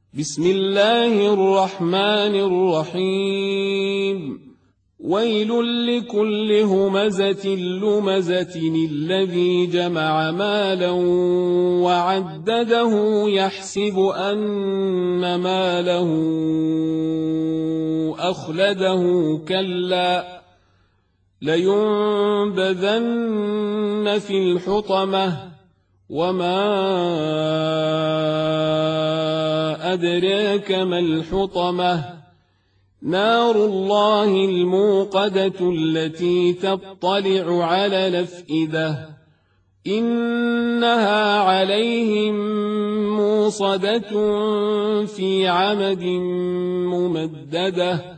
بسم الله الرحمن الرحيم ويل لكل همزة لمزة الذي جمع مالا وعدده يحسب أن ماله أخلده كلا لينبذن في الحطمة وما أدراك ما الحطمة نار الله الموقدة التي تطلع على الأفئدة إنها عليهم موصدة في عمد ممددة